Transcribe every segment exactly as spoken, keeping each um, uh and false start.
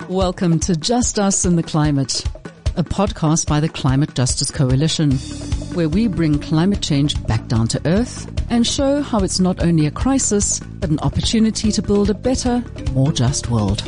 Welcome to Just Us and the Climate, a podcast by the Climate Justice Coalition, where we bring climate change back down to earth and show how it's not only a crisis, but an opportunity to build a better, more just world.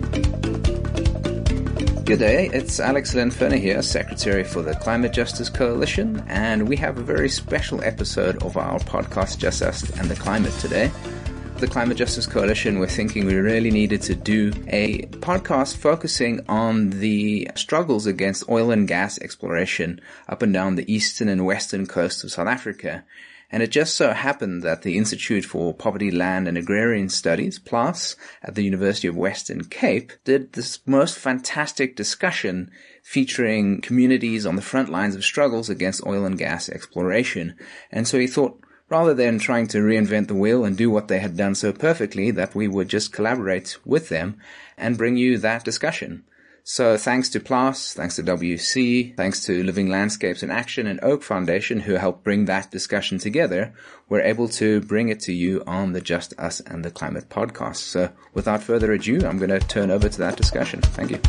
Good day, it's Alex Lenferner here, Secretary for the Climate Justice Coalition, and we have a very special episode of our podcast Just Us and the Climate today. The Climate Justice Coalition, we're thinking we really needed to do a podcast focusing on the struggles against oil and gas exploration up and down the eastern and western coast of South Africa. And it just so happened that the Institute for Poverty, Land and Agrarian Studies, PLAS, at the University of Western Cape, did this most fantastic discussion featuring communities on the front lines of struggles against oil and gas exploration. And so he thought, rather than trying to reinvent the wheel and do what they had done so perfectly, that we would just collaborate with them and bring you that discussion. So thanks to PLAS, thanks to W C, thanks to Living Landscapes in Action and Oak Foundation, who helped bring that discussion together, we're able to bring it to you on the Just Us and the Climate podcast. So without further ado, I'm going to turn over to that discussion. Thank you.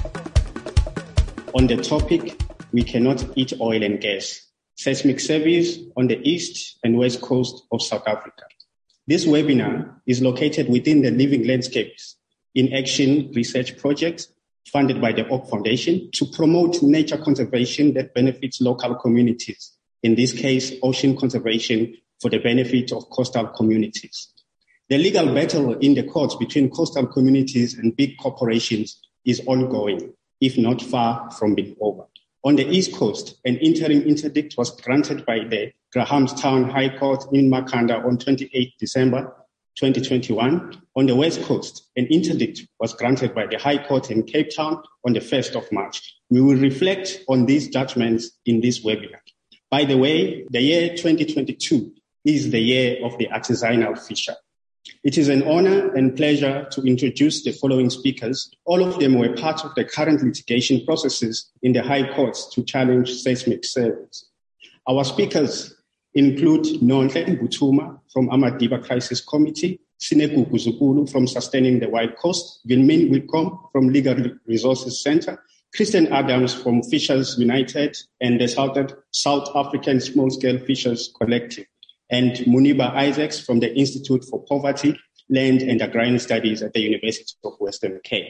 On the topic, we cannot eat oil and gas. Seismic surveys on the east and west coast of South Africa. This webinar is located within the Living Landscapes in Action research project funded by the Oak Foundation to promote nature conservation that benefits local communities, in this case, ocean conservation for the benefit of coastal communities. The legal battle in the courts between coastal communities and big corporations is ongoing, if not far from being over. On the East Coast, an interim interdict was granted by the Grahamstown High Court in Makhanda on twenty-eighth December twenty twenty-one. On the West Coast, an interdict was granted by the High Court in Cape Town on the first of March. We will reflect on these judgments in this webinar. By the way, the year twenty twenty-two is the year of the artisanal fisher. It is an honor and pleasure to introduce the following speakers. All of them were part of the current litigation processes in the High Courts to challenge seismic surveys. Our speakers include Nonhle Mbuthuma from Amadiba Crisis Committee, Sinegugu Zukulu from Sustaining the Wild Coast, Vilmin Wilcom from Legal Resources Center, Christian Adams from Fishers United, and the South, South African Small Scale Fishers Collective, and Muniba Isaacs from the Institute for Poverty, Land and Agrarian Studies at the University of Western Cape.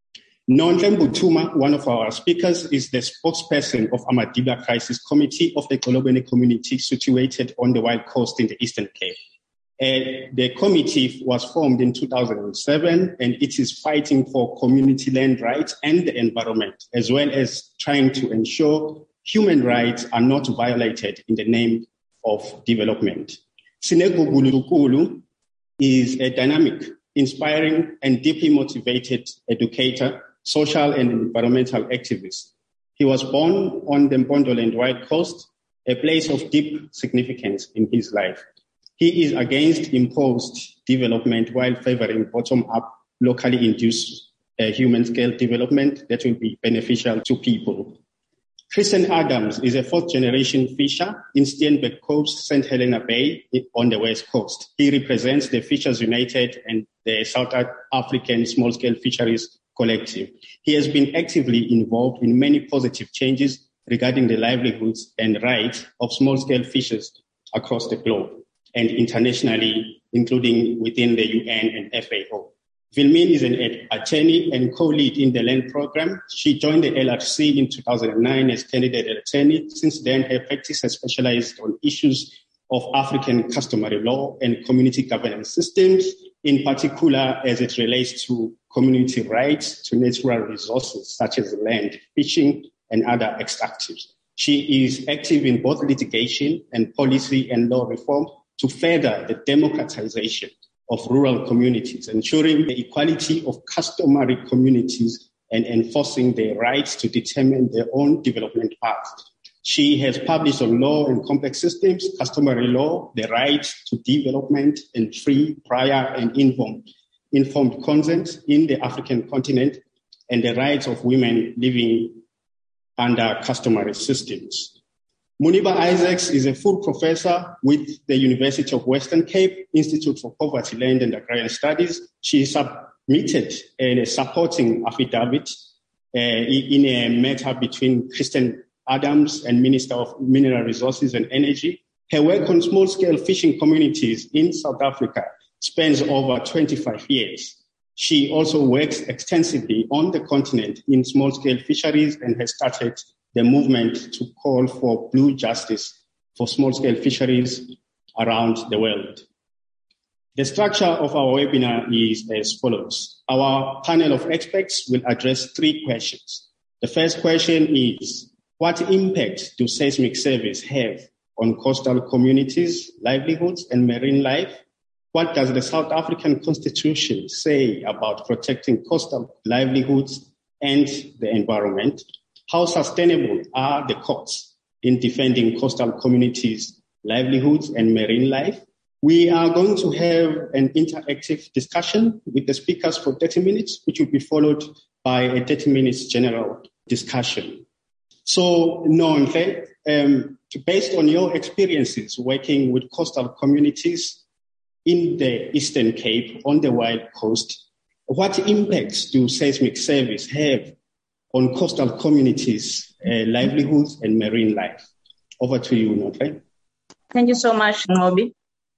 Nonhle Mbuthuma, one of our speakers, is the spokesperson of Amadiba Crisis Committee of the Golobane community situated on the Wild Coast in the Eastern Cape. Uh, the committee was formed in two thousand seven, and it is fighting for community land rights and the environment, as well as trying to ensure human rights are not violated in the name of development. Sinegugu Zukulu is a dynamic, inspiring, and deeply motivated educator, social and environmental activist. He was born on the Mpondoland Wild Coast, a place of deep significance in his life. He is against imposed development while favoring bottom-up, locally induced uh, human-scale development that will be beneficial to people. Christian Adams is a fourth-generation fisher in Steenberg Cove's Saint Helena Bay on the West Coast. He represents the Fishers United and the South African Small-Scale Fisheries Collective. He has been actively involved in many positive changes regarding the livelihoods and rights of small-scale fishers across the globe and internationally, including within the U N and F A O. Vilmin is an attorney and co-lead in the land program. She joined the L R C in two thousand nine as candidate attorney. Since then, her practice has specialized on issues of African customary law and community governance systems, in particular as it relates to community rights to natural resources such as land, fishing, and other extractives. She is active in both litigation and policy and law reform to further the democratization of rural communities, ensuring the equality of customary communities and enforcing their rights to determine their own development path. She has published on law and complex systems, customary law, the right to development, and free, prior, and informed, informed consent in the African continent, and the rights of women living under customary systems. Muniba Isaacs is a full professor with the University of Western Cape Institute for Poverty, Land and Agrarian Studies. She sub submitted a supporting affidavit uh, in a matter between Kristen Adams and Minister of Mineral Resources and Energy. Her work on small-scale fishing communities in South Africa spans over twenty-five years. She also works extensively on the continent in small-scale fisheries and has started the movement to call for blue justice for small-scale fisheries around the world. The structure of our webinar is as follows. Our panel of experts will address three questions. The first question is, what impact do seismic surveys have on coastal communities, livelihoods, and marine life? What does the South African Constitution say about protecting coastal livelihoods and the environment? How sustainable are the costs in defending coastal communities, livelihoods, and marine life? We are going to have an interactive discussion with the speakers for thirty minutes, which will be followed by a thirty minutes general discussion. So, Nonhle, um, based on your experiences working with coastal communities in the Eastern Cape, on the Wild Coast, what impacts do seismic surveys have on coastal communities, uh, livelihoods, and marine life? Over to you, Nonhle. Thank you so much, Ngobi.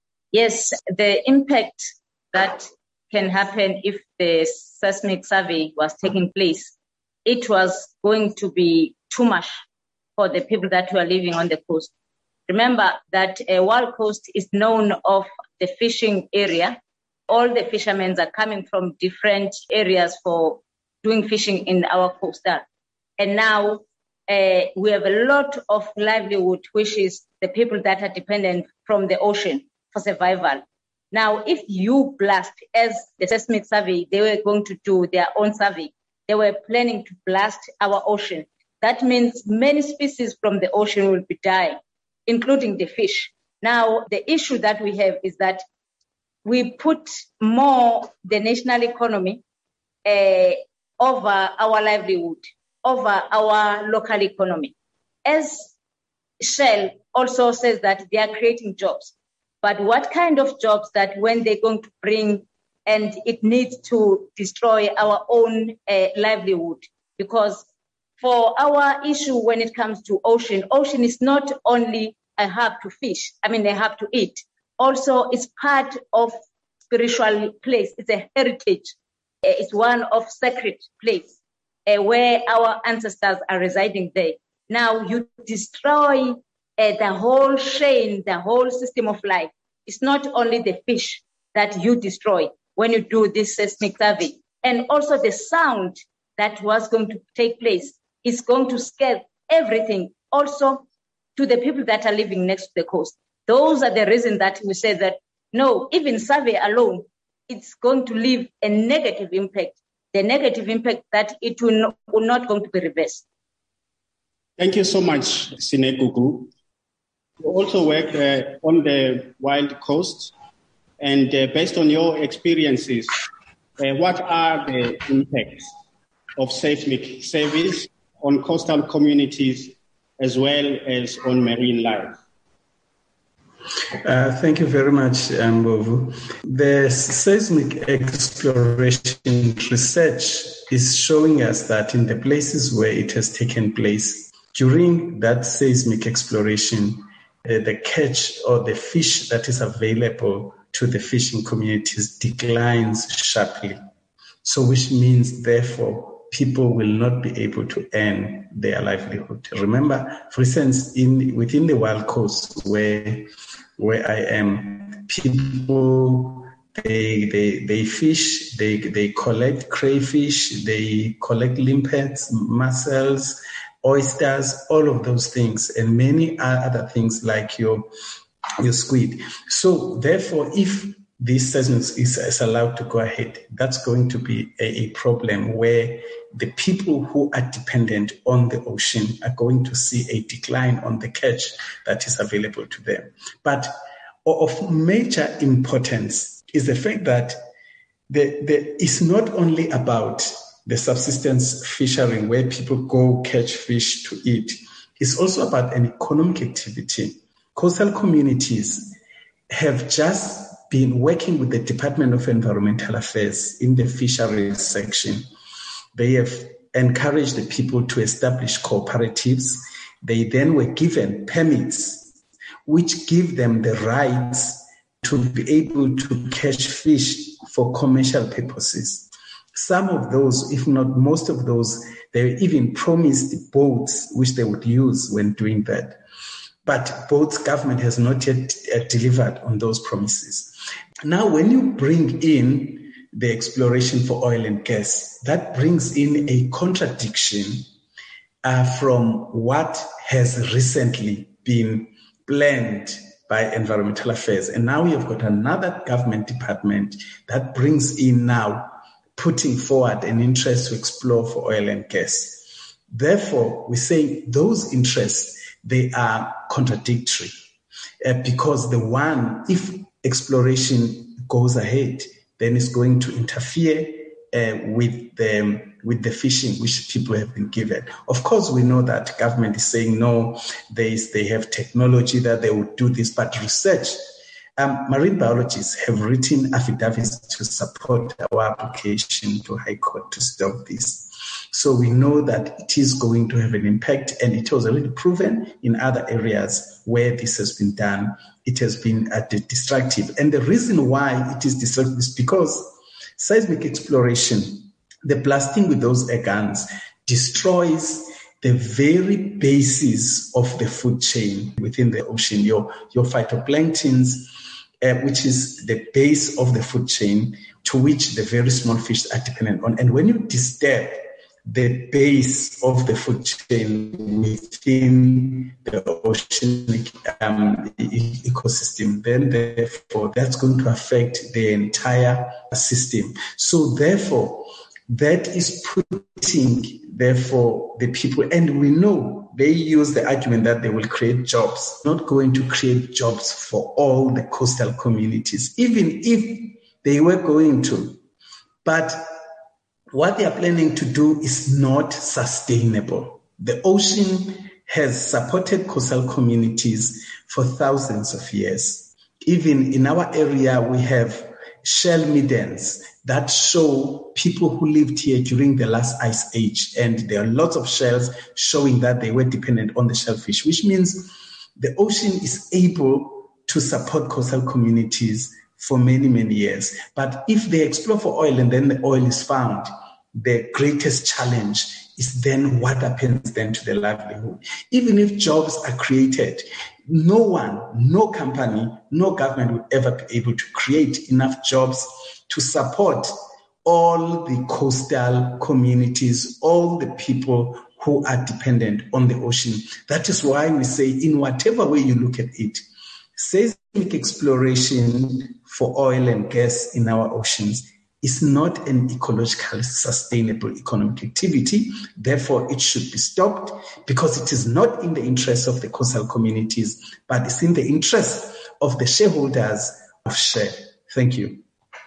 Yes, the impact that can happen if the seismic survey was taking place, it was going to be too much for the people that were living on the coast. Remember that a Wild Coast is known of the fishing area. All the fishermen are coming from different areas for doing fishing in our coastal. And now uh, we have a lot of livelihood, which is the people that are dependent from the ocean for survival. Now, if you blast, as the seismic survey, they were going to do their own survey, they were planning to blast our ocean. That means many species from the ocean will be dying, including the fish. Now, the issue that we have is that we put more the national economy uh, over our livelihood, over our local economy. As Shell also says that they are creating jobs, but what kind of jobs that when they're going to bring and it needs to destroy our own uh, livelihood? Because for our issue when it comes to ocean, ocean is not only a hub to fish, I mean, a hub to eat. Also, it's part of spiritual place. It's a heritage. It's one of sacred place uh, where our ancestors are residing there. Now you destroy uh, the whole chain, the whole system of life. It's not only the fish that you destroy when you do this seismic survey, and also the sound that was going to take place is going to scare everything also to the people that are living next to the coast. Those are the reasons that we say that, no, even survey alone, it's going to leave a negative impact, the negative impact that it will not, will not going to be reversed. Thank you so much, Sinegugu. You also work uh, on the Wild Coast, and uh, based on your experiences, uh, what are the impacts of seismic surveys on coastal communities as well as on marine life? Uh, thank you very much, Mbovu. The seismic exploration research is showing us that in the places where it has taken place, during that seismic exploration, uh, the catch or the fish that is available to the fishing communities declines sharply. So which means, therefore, people will not be able to earn their livelihood. Remember, for instance, in within the Wild Coast where where I am, people they they they fish, they they collect crayfish, they collect limpets, mussels, oysters, all of those things, and many other things like your your squid. So therefore, if this seismic is, is allowed to go ahead, that's going to be a, a problem where the people who are dependent on the ocean are going to see a decline on the catch that is available to them. But of major importance is the fact that the, the, it's not only about the subsistence fishery where people go catch fish to eat. It's also about an economic activity. Coastal communities have just been working with the Department of Environmental Affairs in the fisheries section. They have encouraged the people to establish cooperatives. They then were given permits, which give them the rights to be able to catch fish for commercial purposes. Some of those, if not most of those, they were even promised boats which they would use when doing that. But both government has not yet uh, delivered on those promises. Now, when you bring in the exploration for oil and gas, that brings in a contradiction uh, from what has recently been planned by Environmental Affairs. And now we have got another government department that brings in now putting forward an interest to explore for oil and gas. Therefore, we say those interests, they are contradictory uh, because the one, if exploration goes ahead, then it's going to interfere uh, with the with the fishing which people have been given. Of course, we know that government is saying no, they they have technology that they will do this, but research. Um, marine biologists have written affidavits to support our application to High Court to stop this. So we know that it is going to have an impact, and it was already proven in other areas where this has been done. It has been uh, destructive. And the reason why it is destructive is because seismic exploration, the blasting with those air guns, destroys the very basis of the food chain within the ocean, your, your phytoplanktons, uh, which is the base of the food chain to which the very small fish are dependent on. And when you disturb the base of the food chain within the oceanic um, e- ecosystem, then therefore that's going to affect the entire system. So therefore, that is putting, therefore, the people, and we know they use the argument that they will create jobs, not going to create jobs for all the coastal communities, even if they were going to. But what they are planning to do is not sustainable. The ocean has supported coastal communities for thousands of years. Even in our area, we have shell middens that show people who lived here during the last ice age. And there are lots of shells showing that they were dependent on the shellfish, which means the ocean is able to support coastal communities for many, many years. But if they explore for oil and then the oil is found, the greatest challenge is then what happens then to the livelihood. Even if jobs are created, no one, no company, no government will ever be able to create enough jobs to support all the coastal communities, all the people who are dependent on the ocean. That is why we say, in whatever way you look at it, seismic exploration for oil and gas in our oceans is not an ecological sustainable economic activity. Therefore, it should be stopped because it is not in the interest of the coastal communities, but it's in the interest of the shareholders of Shell. Thank you.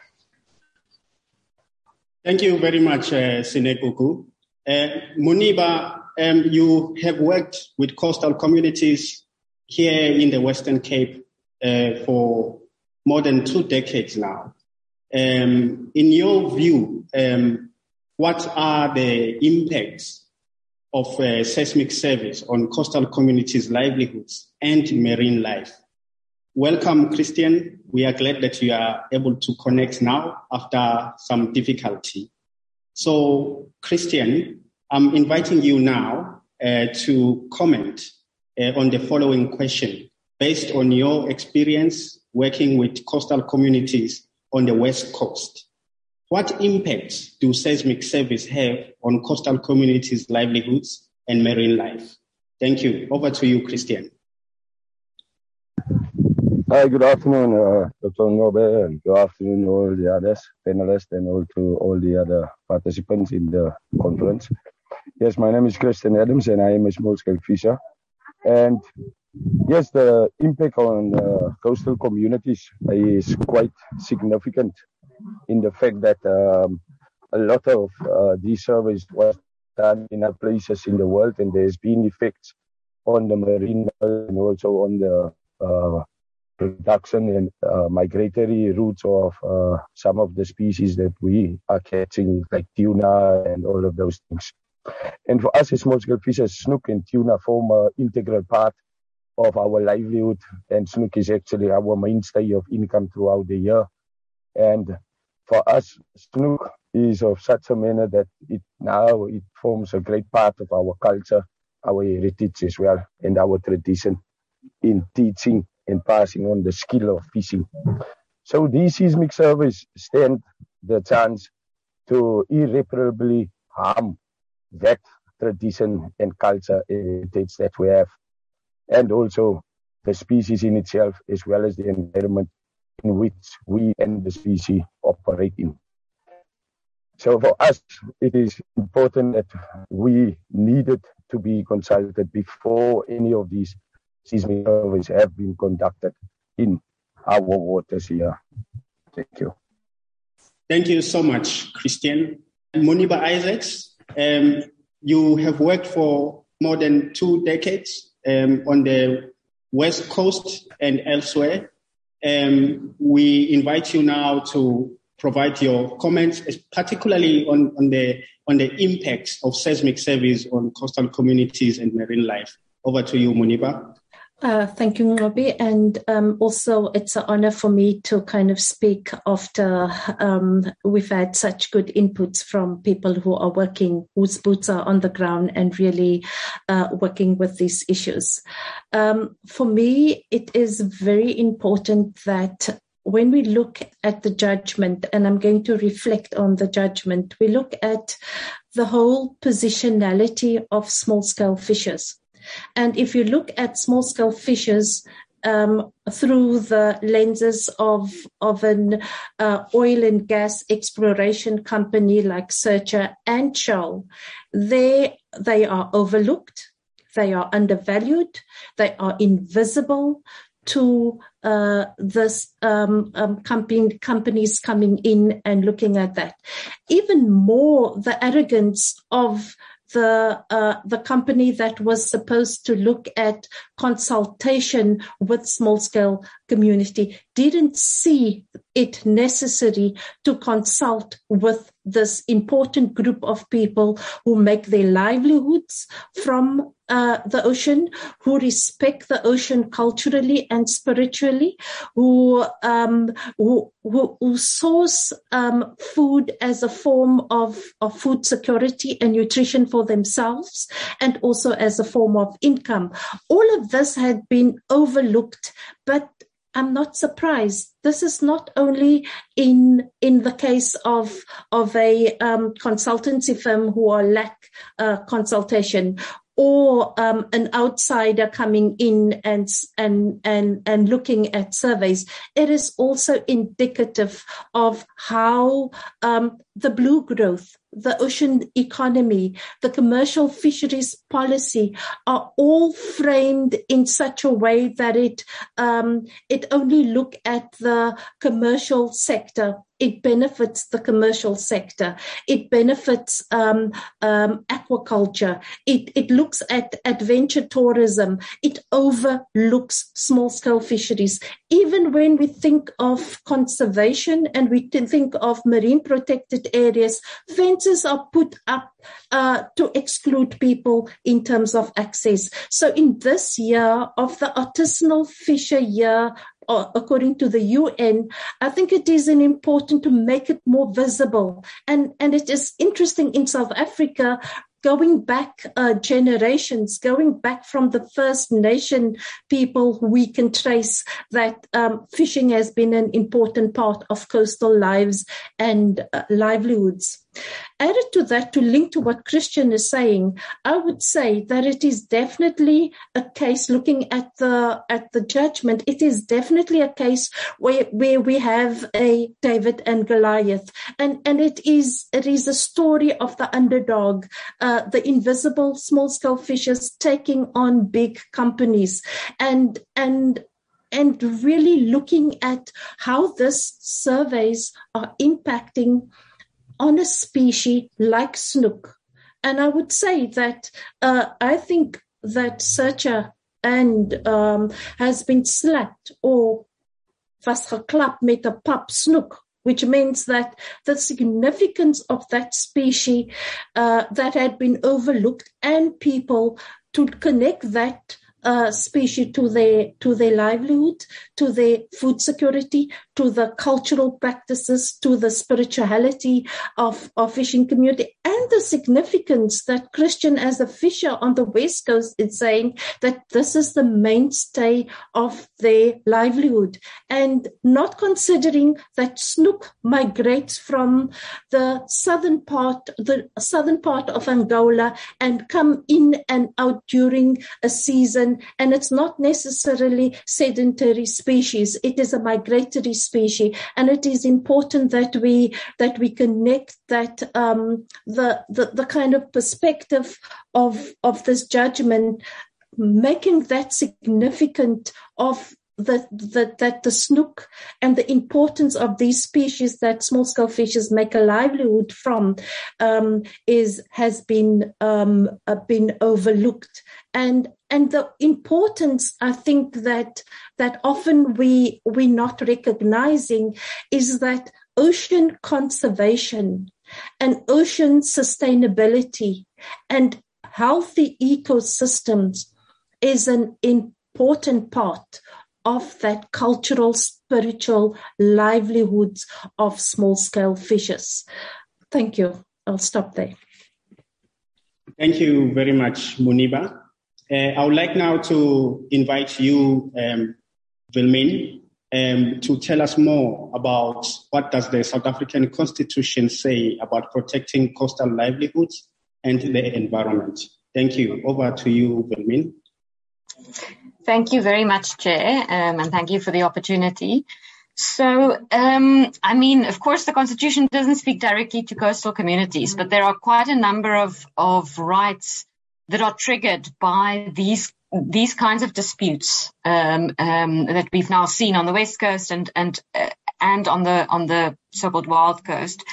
Thank you very much, uh, Sinegugu. Uh, Muniba, um, you have worked with coastal communities here in the Western Cape uh, for more than two decades now. Um, in your view, um, what are the impacts of uh, seismic service on coastal communities' livelihoods and marine life? Welcome, Christian. We are glad that you are able to connect now after some difficulty. So, Christian, I'm inviting you now uh, to comment uh, on the following question based on your experience working with coastal communities on the West Coast. What impacts do seismic service have on coastal communities' livelihoods and marine life? Thank you. Over to you, Christian. Hi, good afternoon, uh, Doctor Ngobe, and good afternoon all the others, panelists, and all to all the other participants in the conference. Yes, my name is Christian Adams, and I am a small-scale fisher. And yes, the impact on uh, coastal communities is quite significant in the fact that um, a lot of uh, these surveys was done in other places in the world, and there's been effects on the marine and also on the uh, reduction in uh, migratory routes of uh, some of the species that we are catching, like tuna and all of those things. And for us as small-scale fishers, snook and tuna form an integral part of our livelihood, and snook is actually our mainstay of income throughout the year. And for us, snook is of such a manner that it now it forms a great part of our culture, our heritage as well, and our tradition in teaching and passing on the skill of fishing. So these seismic surveys stand the chance to irreparably harm that tradition and culture heritage that we have, and also the species in itself, as well as the environment in which we and the species operate in. So for us, it is important that we needed to be consulted before any of these seismic surveys have been conducted in our waters here. Thank you. Thank you so much, Christian. Moniba Isaacs, um, you have worked for more than two decades um, on the West Coast and elsewhere. Um, we invite you now to provide your comments, particularly on, on the on the impacts of seismic surveys on coastal communities and marine life. Over to you, Moniba. Uh, thank you, Ngobi. And um, also, it's an honor for me to kind of speak after um, we've had such good inputs from people who are working, whose boots are on the ground and really uh, working with these issues. Um, for me, it is very important that when we look at the judgment, and I'm going to reflect on the judgment, we look at the whole positionality of small-scale fishers. And if you look at small-scale fishers um, through the lenses of of an uh, oil and gas exploration company like Searcher and Shell, they they are overlooked, they are undervalued, they are invisible to uh, this um, um, company, companies coming in and looking at that. Even more, the arrogance of the uh, the company that was supposed to look at consultation with small-scale community didn't see it necessary to consult with this important group of people who make their livelihoods from uh, the ocean, who respect the ocean culturally and spiritually, who um, who, who, who source um, food as a form of, of food security and nutrition for themselves, and also as a form of income. All of this had been overlooked, but I'm not surprised. This is not only in in the case of of a um, consultancy firm who are lack uh, consultation, or um, an outsider coming in and and and and looking at surveys. It is also indicative of how um, the blue growth, the ocean economy, the commercial fisheries policy are all framed in such a way that it um, it only look at the commercial sector. It benefits the commercial sector. It benefits um, um, aquaculture. It, it looks at adventure tourism. It overlooks small-scale fisheries. Even when we think of conservation and we think of marine protected areas, fences are put up uh, to exclude people in terms of access. So in this year of the artisanal fisher year, according to the U N, I think it is important to make it more visible. And, and it is interesting in South Africa, going back uh, generations, going back from the First Nation people, we can trace that um, fishing has been an important part of coastal lives and uh, livelihoods. Added to that, to link to what Christian is saying, I would say that it is definitely a case, looking at the at the judgment, it is definitely a case where where we have a David and Goliath, and and it is it is a story of the underdog, uh, the invisible small-scale fishers taking on big companies, and and. and really looking at how these surveys are impacting on a species like snook. And I would say that uh, I think that Searcher and um, has been slapped or was geklap met 'n pap snoek, which means that the significance of that species uh, that had been overlooked, and people to connect that uh, species to their to their livelihood, to their food security, to the cultural practices, to the spirituality of, of fishing community, and the significance that Christian, as a fisher on the West Coast, is saying that this is the mainstay of their livelihood, and not considering that snook migrates from the southern part, the southern part of Angola, and come in and out during a season, and it's not necessarily sedentary species. It is a migratory species, and it is important that we that we connect that um, the, the the kind of perspective of of this judgment, making that significant of that that that the snook and the importance of these species that small scale fishers make a livelihood from um, is has been um, uh, been overlooked, and and the importance, I think, that that often we we're not recognizing is that ocean conservation and ocean sustainability and healthy ecosystems is an important part of that cultural, spiritual livelihoods of small-scale fishers. Thank you. I'll stop there. Thank you very much, Muniba. Uh, I would like now to invite you, um, Wilmien, um, to tell us more about what does the South African Constitution say about protecting coastal livelihoods and the environment. Thank you. Over to you, Wilmien. Thank you very much, Chair, um, and thank you for the opportunity. So, um, I mean, of course, the Constitution doesn't speak directly to coastal communities, but there are quite a number of, of rights that are triggered by these these kinds of disputes um, um, that we've now seen on the West Coast and and uh, and on the on the so-called Wild Coast.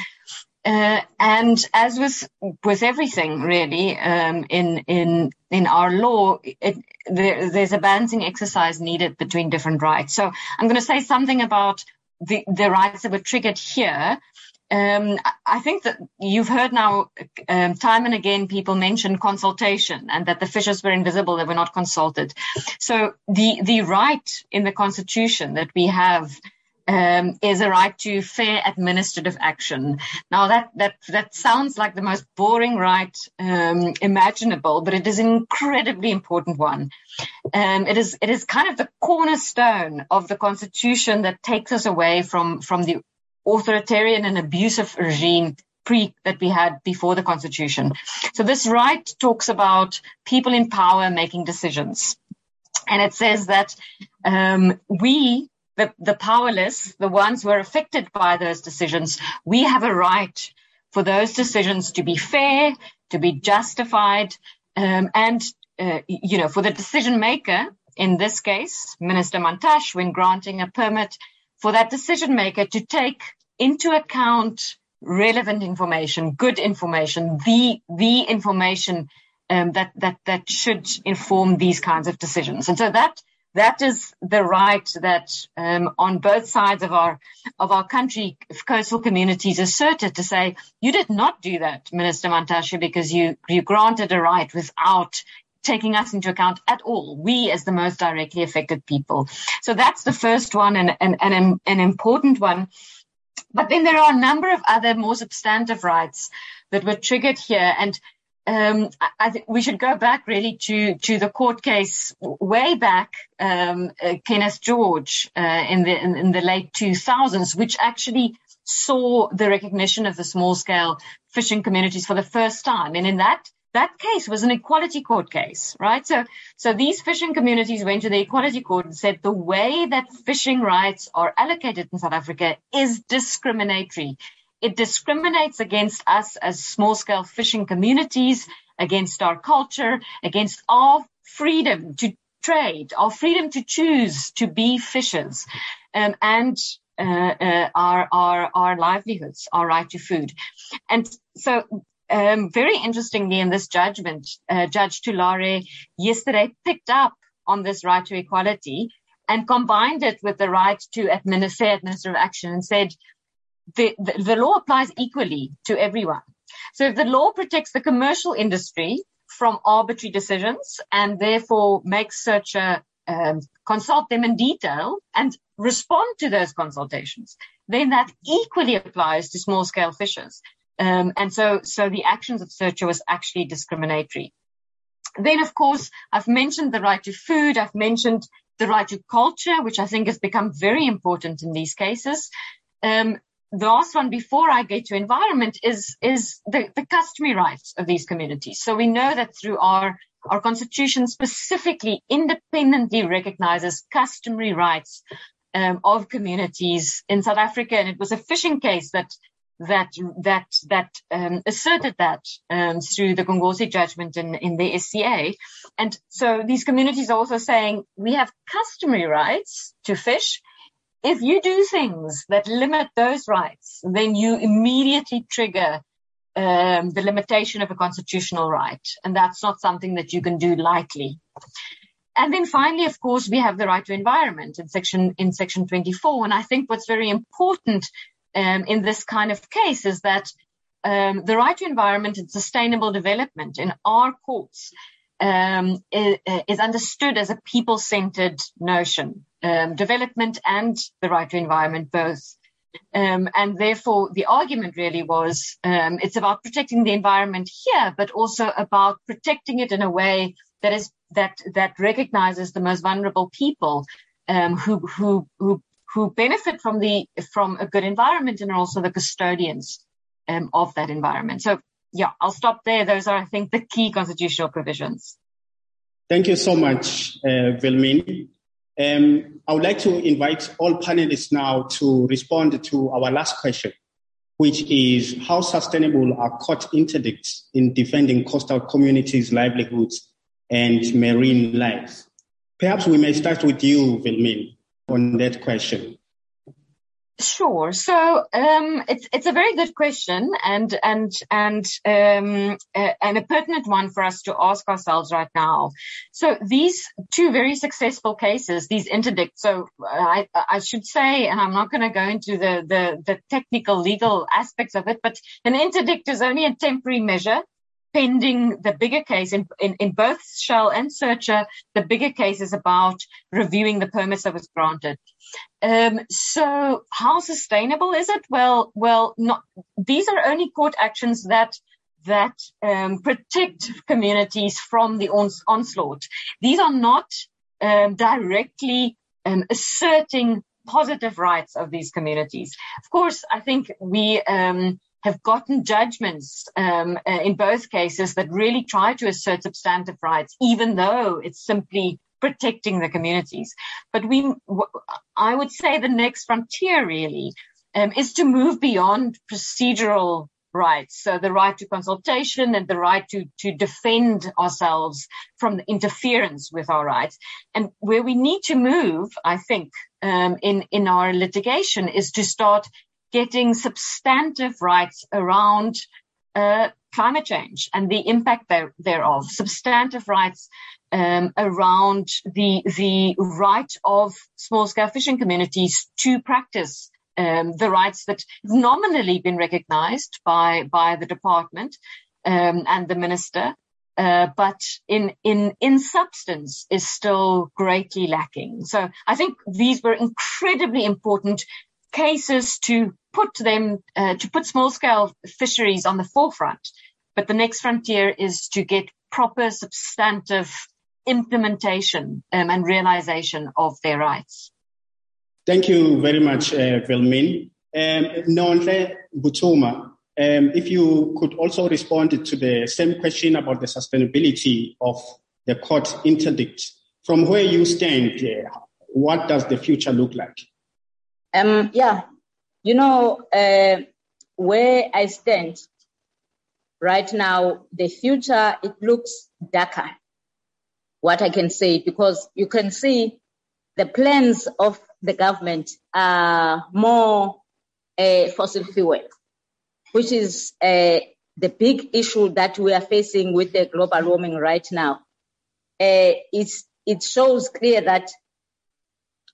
Uh, and as with with everything really um, in in in our law, it, there, there's a balancing exercise needed between different rights. So I'm going to say something about the the rights that were triggered here. Um, I think that you've heard now um, time and again people mention consultation and that the fishers were invisible, they were not consulted. So the the right in the Constitution that we have Um, is a right to fair administrative action. Now that that that sounds like the most boring right um, imaginable, but it is an incredibly important one. Um, it is it is kind of the cornerstone of the Constitution that takes us away from from the authoritarian and abusive regime pre that we had before the Constitution. So this right talks about people in power making decisions, and it says that um, we. The, the powerless, the ones who are affected by those decisions, we have a right for those decisions to be fair, to be justified, um, and, uh, you know, for the decision maker, in this case, Minister Mantashe, when granting a permit, for that decision maker to take into account relevant information, good information, the, the information um, that, that, that should inform these kinds of decisions. And so that That is the right that um, on both sides of our of our country, coastal communities asserted to say, you did not do that, Minister Mantashe, because you, you granted a right without taking us into account at all, we as the most directly affected people. So that's the first one and, and, and an important one. But then there are a number of other more substantive rights that were triggered here. And Um, I, I think we should go back really to, to the court case way back, um, uh, Kenneth George, uh, in the, in, in the late two thousands, which actually saw the recognition of the small scale fishing communities for the first time. And in that, that case was an equality court case, right? So, so these fishing communities went to the equality court and said the way that fishing rights are allocated in South Africa is discriminatory. It discriminates against us as small-scale fishing communities, against our culture, against our freedom to trade, our freedom to choose to be fishers, um, and uh, uh, our, our, our livelihoods, our right to food. And so um, very interestingly in this judgment, uh, Judge Tulare yesterday picked up on this right to equality and combined it with the right to administer administrative action and said the, the, the law applies equally to everyone. So if the law protects the commercial industry from arbitrary decisions and therefore makes searcher um, consult them in detail and respond to those consultations, then that equally applies to small-scale fishers. Um, and so, so the actions of searcher was actually discriminatory. Then, of course, I've mentioned the right to food. I've mentioned the right to culture, which I think has become very important in these cases. Um, the last one before I get to environment is, is the, the customary rights of these communities. So we know that through our, our constitution specifically independently recognizes customary rights um, of communities in South Africa. And it was a fishing case that that that that um, asserted that um, through the Gongosi judgment in, in the S C A. And so these communities are also saying we have customary rights to fish. If you do things that limit those rights, then you immediately trigger um, the limitation of a constitutional right. And that's not something that you can do lightly. And then finally, of course, we have the right to environment in section in section twenty-four. And I think what's very important Um, in this kind of case is that um, the right to environment and sustainable development in our courts um, is, is understood as a people-centered notion, um, development and the right to environment both. Um, and therefore, the argument really was um, it's about protecting the environment here, but also about protecting it in a way that is that that recognizes the most vulnerable people um, who who who who benefit from the from a good environment and are also the custodians um, of that environment. So, yeah, I'll stop there. Those are, I think, the key constitutional provisions. Thank you so much, uh, Wilmine. Um, I would like to invite all panelists now to respond to our last question, which is how sustainable are court interdicts in defending coastal communities' livelihoods and marine life? Perhaps we may start with you, Wilmine, on that question. Sure. So um, it's it's a very good question and and and um, uh, and a pertinent one for us to ask ourselves right now. So these two very successful cases, these interdicts. So I I should say, and I'm not going to go into the, the the technical legal aspects of it, but an interdict is only a temporary measure pending the bigger case. In, in, in both Shell and Searcher, the bigger case is about reviewing the permits that was granted. Um, so how sustainable is it? Well, well, not, these are only court actions that that um, protect communities from the ons- onslaught. These are not um, directly um, asserting positive rights of these communities. Of course, I think we um, have gotten judgments um, uh, in both cases that really try to assert substantive rights, even though it's simply protecting the communities. But we, w- I would say the next frontier really um, is to move beyond procedural rights. So the right to consultation and the right to, to defend ourselves from interference with our rights. And where we need to move, I think, um, in, in our litigation is to start getting substantive rights around uh, climate change and the impact there, thereof, substantive rights um, around the the right of small-scale fishing communities to practice um, the rights that have nominally been recognized by by the department um, and the minister, uh, but in in in substance is still greatly lacking. So I think these were incredibly important cases to put them, uh, to put small-scale fisheries on the forefront. But the next frontier is to get proper substantive implementation um, and realization of their rights. Thank you very much, uh, Wilmine. Um, Nonhle Butuma, um, if you could also respond to the same question about the sustainability of the court interdict. From where you stand, uh, what does the future look like? Um, yeah, you know, uh, where I stand right now, the future, it looks darker, what I can say, because you can see the plans of the government are more uh, fossil fuel, which is uh, the big issue that we are facing with the global warming right now. Uh, it's, it shows clear that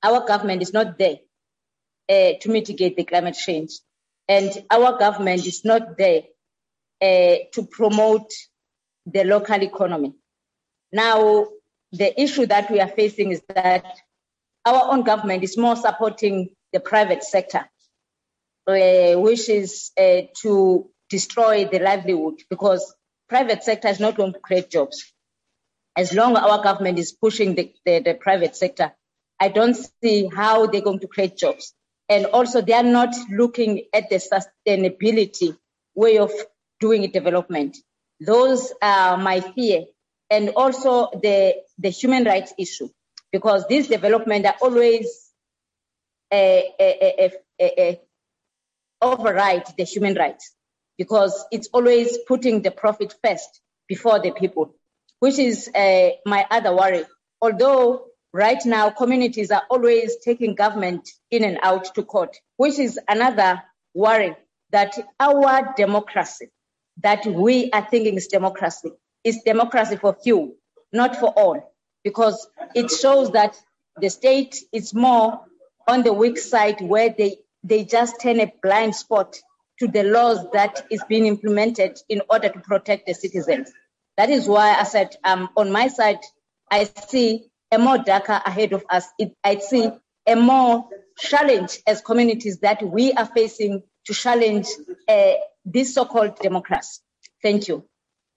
our government is not there uh, to mitigate the climate change. And our government is not there uh, to promote the local economy. Now, the issue that we are facing is that our own government is more supporting the private sector, uh, which is uh, to destroy the livelihood, because private sector is not going to create jobs. As long as our government is pushing the, the, the private sector, I don't see how they're going to create jobs. And also, they are not looking at the sustainability way of doing development. Those are my fear. And also the, the human rights issue, because these developments are always a, a, a, a, a override the human rights, because it's always putting the profit first before the people, which is uh, my other worry. Although right now communities are always taking government in and out to court, which is another worry, that our democracy, that we are thinking is democracy, is democracy for few, not for all, because it shows that the state is more on the weak side, where they, they just turn a blind spot to the laws that is being implemented in order to protect the citizens. That is why I said, um, on my side, I see a more darker ahead of us. It, I see a more challenge as communities that we are facing to challenge uh, this so-called democracy. Thank you.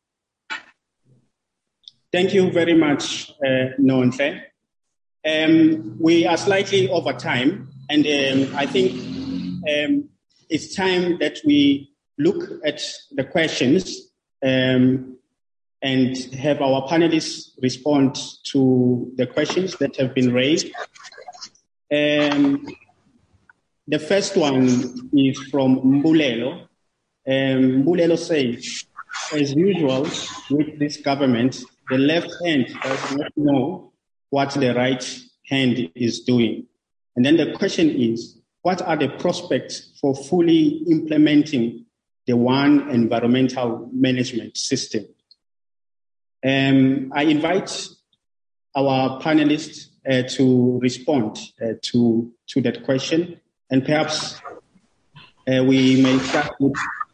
Thank you very much, uh, Nonhle. Um, we are slightly over time, and um, I think um, it's time that we look at the questions um, and have our panelists respond to the questions that have been raised. Um, the first one is from Mbulelo. Um, Mbulelo says, as usual with this government, the left hand does not know what the right hand is doing. And then the question is, what are the prospects for fully implementing the one environmental management system? Um, I invite our panelists uh, to respond uh, to, to that question. And perhaps uh, we may start with,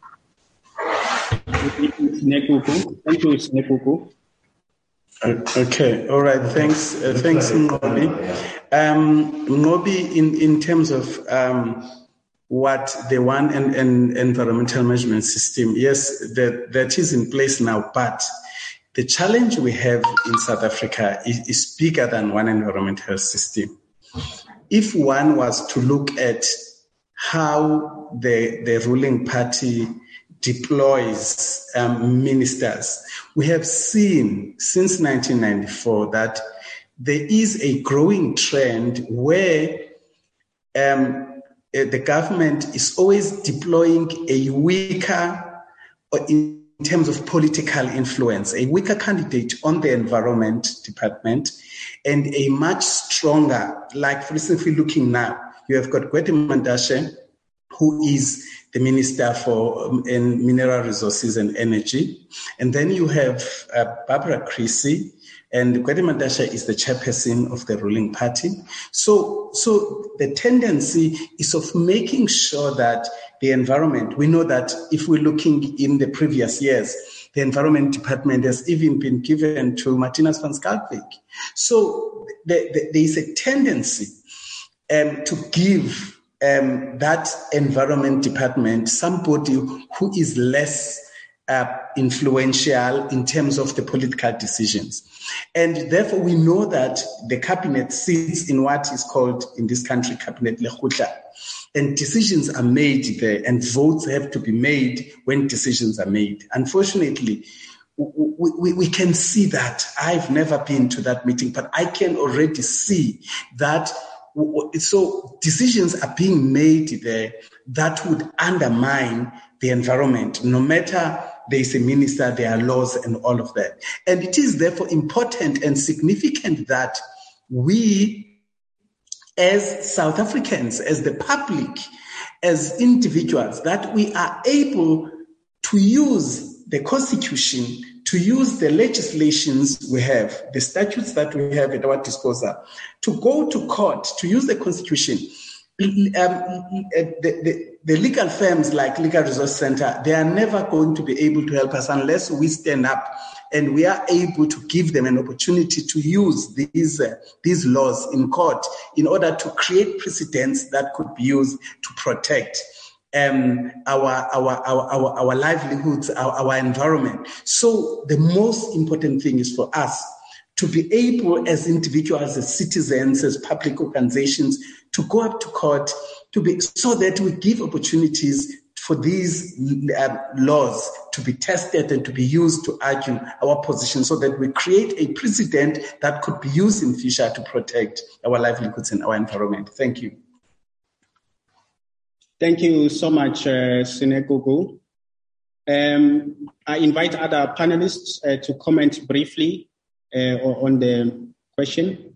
with Snekuku. Thank you, Snekuku. Okay, all right. Thanks, uh, thanks, Ngobi. Um, Ngobi, in, in terms of um, what the one and, and environmental management system, yes, that that is in place now. But the challenge we have in South Africa is, is bigger than one environmental system. If one was to look at how the the ruling party deploys um, ministers, we have seen since nineteen ninety-four that there is a growing trend where um, the government is always deploying a weaker, in terms of political influence, a weaker candidate on the environment department, and a much stronger, like for instance, if we're looking now, you have got Gwede Mantashe, who is the Minister for um, in Mineral Resources and Energy. And then you have uh, Barbara Creecy, and Gwede Mantashe is the chairperson of the ruling party. So, so the tendency is of making sure that the environment, we know that if we're looking in the previous years, the Environment Department has even been given to Martinus van Schalkwyk. So the, the, there is a tendency um, to give Um, that environment department somebody who is less uh, influential in terms of the political decisions. And therefore we know that the cabinet sits in what is called in this country cabinet lekgotla, and decisions are made there, and votes have to be made when decisions are made. Unfortunately, we, we, we can see that. I've never been to that meeting, but I can already see that. So decisions are being made there that would undermine the environment. No matter there is a minister, there are laws and all of that. And it is therefore important and significant that we, as South Africans, as the public, as individuals, that we are able to use the Constitution, to use the legislations we have, the statutes that we have at our disposal, to go to court, to use the Constitution. Um, the, the, the legal firms like Legal Resource Center, they are never going to be able to help us unless we stand up and we are able to give them an opportunity to use these uh, these laws in court in order to create precedents that could be used to protect um, our, our, our, our, our livelihoods, our, our environment. So the most important thing is for us to be able as individuals, as citizens, as public organizations, to go up to court, to be so that we give opportunities for these uh, laws to be tested and to be used to argue our position, so that we create a precedent that could be used in future to protect our livelihoods and our environment. Thank you. Thank you so much, uh, Sinegugu. Um, I invite other panelists uh, to comment briefly uh, on the question.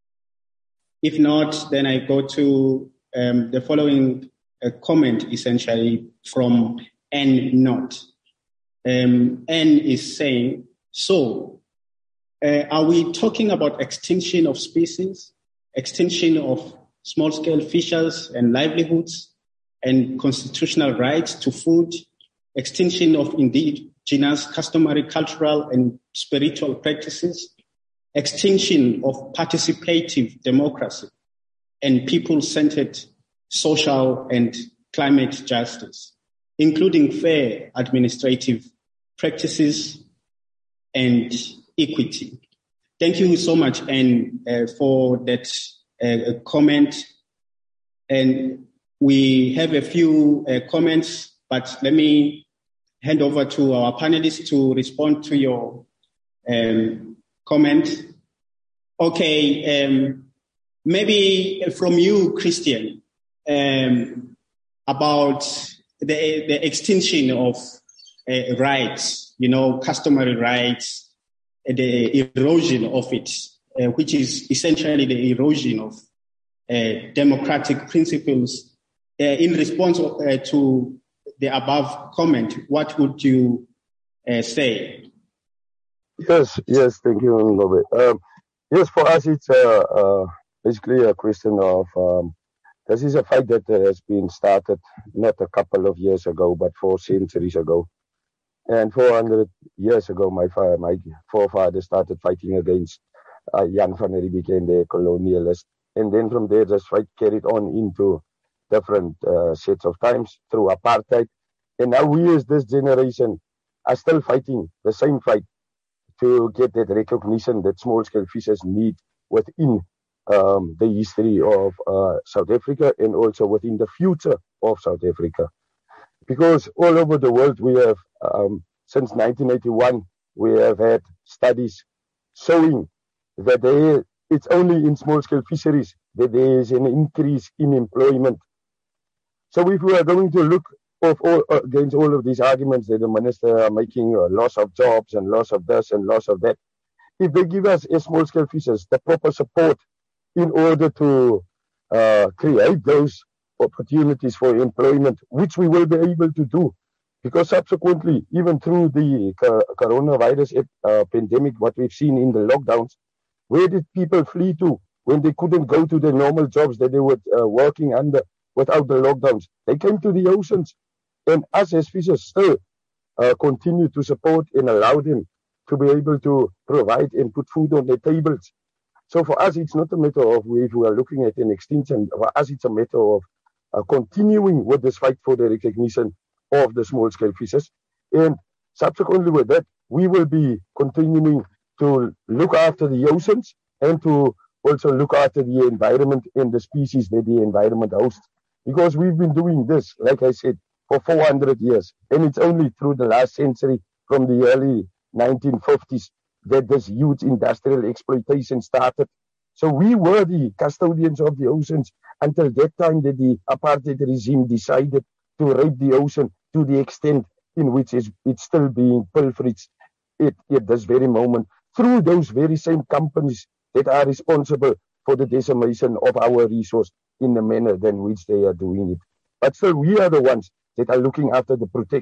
If not, then I go to um, the following uh, comment, essentially from N Not. Um, N is saying, so uh, are we talking about extinction of species, extinction of small-scale fisheries and livelihoods, and constitutional rights to food, extinction of indigenous customary, cultural, and spiritual practices, extinction of participative democracy, and people-centered social and climate justice, including fair administrative practices and equity? Thank you so much, Anne, uh, for that uh, comment. And we have a few uh, comments, but let me hand over to our panelists to respond to your um, comment. Okay, um, maybe from you, Christian, um, about the, the extinction of uh, rights, you know, customary rights, the erosion of it, uh, which is essentially the erosion of uh, democratic principles. Uh, in response uh, to the above comment, what would you uh, say? Yes, yes, thank you, Ngobe. Um, yes, for us, it's uh, uh, basically a question of um, this is a fight that has been started not a couple of years ago, but four centuries ago. And four hundred years ago, my father, my forefathers started fighting against uh, Jan van Riebeeck and the colonialists. And then from there, this fight carried on into different uh, sets of times through apartheid. And now we as this generation are still fighting the same fight to get that recognition that small-scale fishers need within um, the history of uh, South Africa and also within the future of South Africa. Because all over the world we have, um, since nineteen eighty-one, we have had studies showing that there, it's only in small-scale fisheries that there is an increase in employment. So if we are going to look of all, uh, against all of these arguments that the minister are making, uh, loss of jobs and loss of this and loss of that, if they give us as small-scale fishers the proper support in order to uh, create those opportunities for employment, which we will be able to do, because subsequently, even through the uh, coronavirus uh, pandemic, what we've seen in the lockdowns, where did people flee to when they couldn't go to the normal jobs that they were uh, working under without the lockdowns? They came to the oceans, and us as fishers still uh, continue to support and allow them to be able to provide and put food on their tables. So for us, it's not a matter of if we are looking at an extinction. For us, it's a matter of uh, continuing with this fight for the recognition of the small-scale fishers. And subsequently with that, we will be continuing to look after the oceans and to also look after the environment and the species that the environment hosts. Because we've been doing this, like I said, for four hundred years. And it's only through the last century, from the early nineteen fifties, that this huge industrial exploitation started. So we were the custodians of the oceans until that time that the apartheid regime decided to rape the ocean to the extent in which it's, it's still being pilferaged at, at this very moment through those very same companies that are responsible for the decimation of our resource in the manner in which they are doing it. But still, we are the ones that are looking after the protection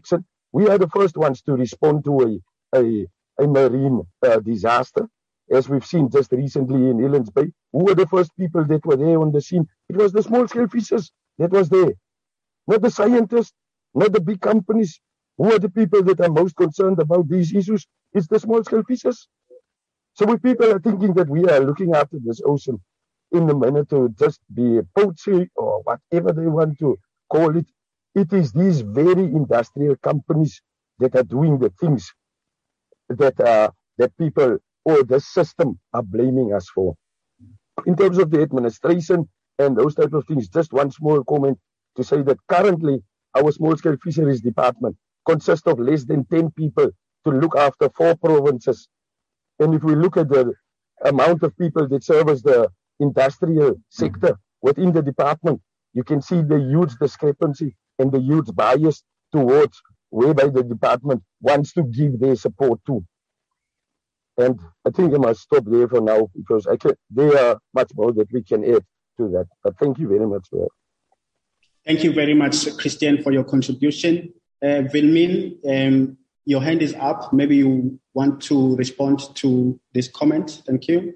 We are the first ones to respond to a, a, a marine uh, disaster, as we've seen just recently in Elands Bay. Who were the first people that were there on the scene? It was the small-scale fishers that was there, not the scientists, not the big companies. Who are the people that are most concerned about these issues? It's the small-scale fishers. So when people are thinking that we are looking after this ocean in a manner to just be a poultry or whatever they want to call it, it is these very industrial companies that are doing the things that uh, that people or the system are blaming us for. In terms of the administration and those type of things, just one small comment to say that currently our small-scale fisheries department consists of less than ten people to look after four provinces. And if we look at the amount of people that service the industrial sector within the department, you can see the huge discrepancy and the huge bias towards whereby the department wants to give their support to. And I think I must stop there for now because I can, there are much more that we can add to that. But thank you very much for that. Thank you very much, Christian, for your contribution. Uh, Wilmeen, um, your hand is up. Maybe you want to respond to this comment. Thank you.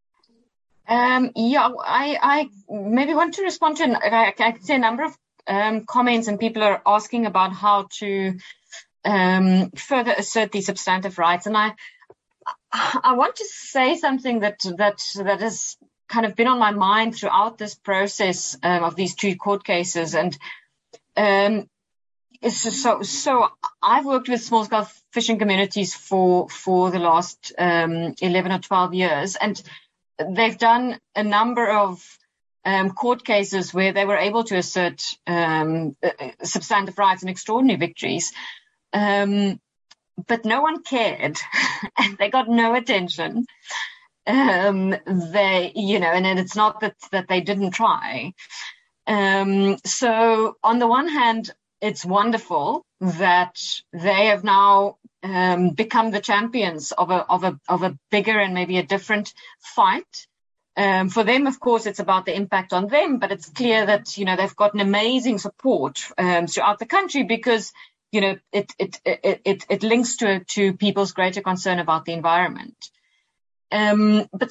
Um, yeah, I, I maybe want to respond to, I, I can see a number of um, comments, and people are asking about how to um, further assert these substantive rights. And I, I want to say something that that that has kind of been on my mind throughout this process um, of these two court cases. And um, so, so I've worked with small-scale fishing communities for for the last um, eleven or twelve years, and they've done a number of um, court cases where they were able to assert um, substantive rights and extraordinary victories. Um, but no one cared and they got no attention. Um, they, you know, and, and it's not that, that they didn't try. Um, so on the one hand, it's wonderful that they have now um, become the champions of a, of a, of a bigger and maybe a different fight. Um, for them, of course, it's about the impact on them, but it's clear that, you know, they've got an amazing support um, throughout the country because, you know, it it it it, it links to to people's greater concern about the environment. Um, but